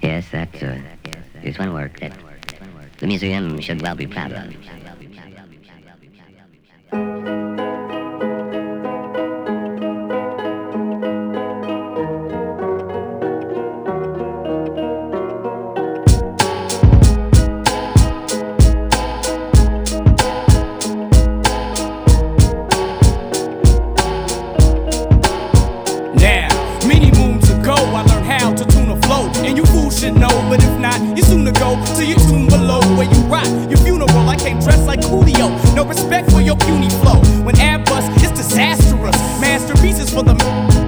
Yes, that is one work that the museum should well be proud of. Should know, but if not, you soon to go to your tomb below where you rot. Your funeral, I came dressed like Coolio. No respect for your puny flow. When Airbus is disastrous, masterpieces for the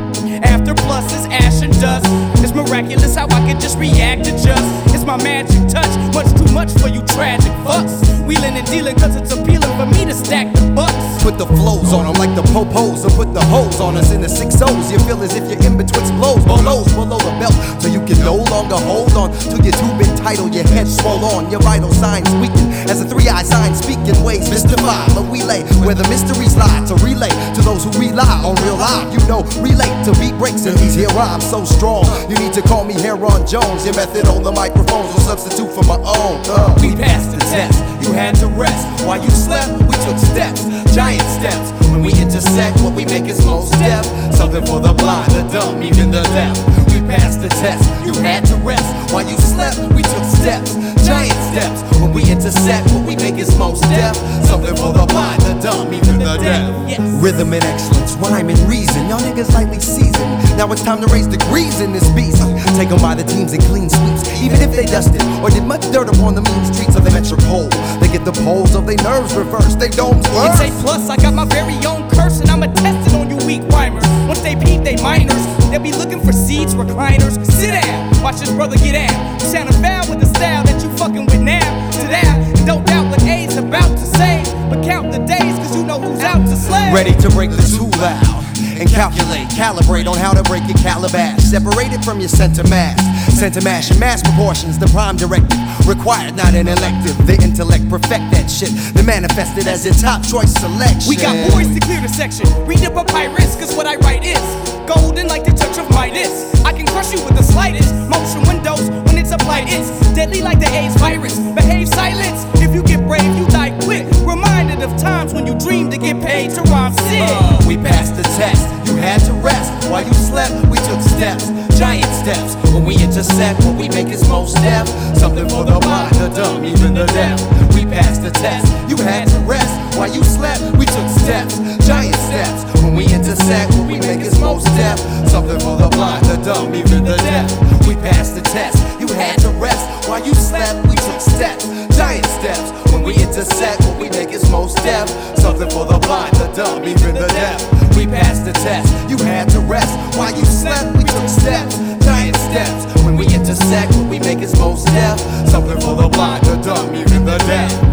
after plus is ash and dust. It's miraculous how I can just react to just. It's my magic touch, much too much for you tragic fucks. Wheeling and dealing cause it's appealing for me to stack the bucks. Put the flows on them like the popos, or put the hoes on us in the 6-0s. You feel as if you're in betwixt blows, below the belt, so you can no longer hold on to your two-bit title. Your head swole on, your vital signs weaken as a 3-eye sign speaking ways mystified. But we lay where the mysteries lie to relay to those who rely on real life. You know, relate to beat breaks in these here rhymes so strong. You need to call me Heron Jones. Your method on the microphones will substitute for my own. We passed the test. You had to rest while you slept. We took steps, giant steps. When we intersect, what we make is most deaf. Something for the blind, the dumb, even the deaf. We passed the test. You had to rest while you slept. We took steps, giant steps. When we intersect, what we make is most deaf. Something for the blind, the dumb, even the deaf. Yes. Rhythm and excellence, rhyme and reason. Y'all niggas lightly seasoned. Now it's time to raise degrees in this beast. Take them by the teams and clean sweeps. Even if they dusted or did much dirt upon the mean streets of the metropole, they get the poles of their nerves reversed. They domes burst. It's A plus, I got my very own curse, and I'ma test it on you weak rhymers. Once they peep, they minors. They'll be looking for seats, recliners. Sit down, watch this brother get out. You sounding foul with the style that you fucking with now. Sit down, and don't doubt what A's about to say. But count the days, cause you know who's out to slay. Ready to break the too loud and calculate, calibrate on how to break your calabash. Separate it from your center mass. Center mash in mass proportions, the prime directive. Required, not an elective. The intellect perfect that shit. Then manifest it as your top choice selection. We got boys to clear the section. Read the papyrus, cause what I write is golden like the touch of Midas. I can crush you with the slightest motion windows when it's applied. It's deadly like the AIDS virus. Behave silence. If you get brave, you die quick. Reminded of times when you dreamed to get paid to rhyme sick. We passed the test. You had to rest while you slept. We took steps, giant steps. When we intersect, what we make is most deaf. Something for the blind, the dumb, even the deaf. We passed the test. You had to rest while you slept. We took steps, giant steps. When we intersect, what we make is most deaf. Something for the blind, the dumb, even the deaf. We passed the test. You had to rest while you slept. We took steps, giant steps. When we intersect, what we make is most deaf. Something for the blind, the dumb, even the deaf. We passed the test. You had to rest while you slept. We took steps, giant steps. When we intersect, what we make is most deaf. Something for the blind, the dumb, even the deaf.